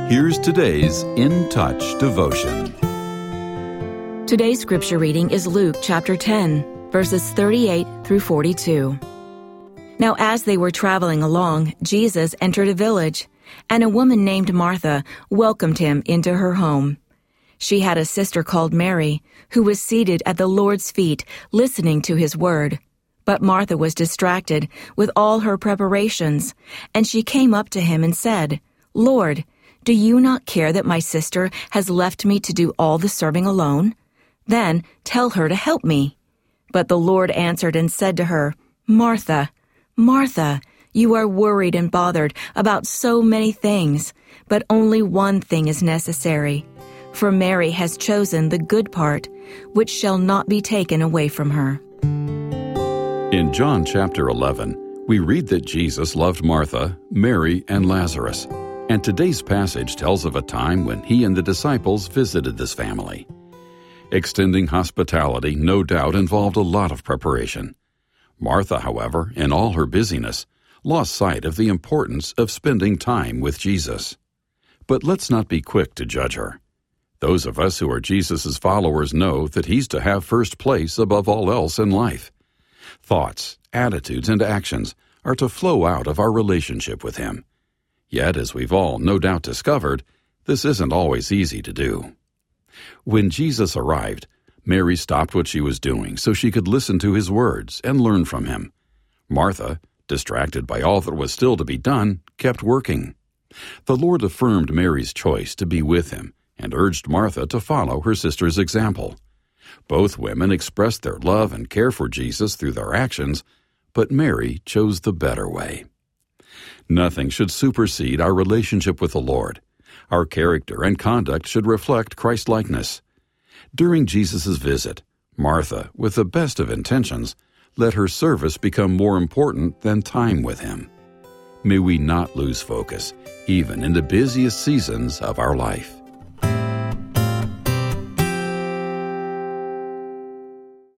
Here's today's In Touch devotion. Today's scripture reading is Luke chapter 10, verses 38 through 42. Now as they were traveling along, Jesus entered a village, and a woman named Martha welcomed him into her home. She had a sister called Mary, who was seated at the Lord's feet listening to his word. But Martha was distracted with all her preparations, and she came up to him and said, "Lord, do you not care that my sister has left me to do all the serving alone? Then tell her to help me." But the Lord answered and said to her, "Martha, Martha, you are worried and bothered about so many things, but only one thing is necessary. For Mary has chosen the good part, which shall not be taken away from her." In John chapter 11, we read that Jesus loved Martha, Mary, and Lazarus. And today's passage tells of a time when he and the disciples visited this family. Extending hospitality no doubt involved a lot of preparation. Martha, however, in all her busyness, lost sight of the importance of spending time with Jesus. But let's not be quick to judge her. Those of us who are Jesus' followers know that he's to have first place above all else in life. Thoughts, attitudes, and actions are to flow out of our relationship with him. Yet, as we've all no doubt discovered, this isn't always easy to do. When Jesus arrived, Mary stopped what she was doing so she could listen to his words and learn from him. Martha, distracted by all that was still to be done, kept working. The Lord affirmed Mary's choice to be with him and urged Martha to follow her sister's example. Both women expressed their love and care for Jesus through their actions, but Mary chose the better way. Nothing should supersede our relationship with the Lord. Our character and conduct should reflect Christ-likeness. During Jesus' visit, Martha, with the best of intentions, let her service become more important than time with him. May we not lose focus, even in the busiest seasons of our life.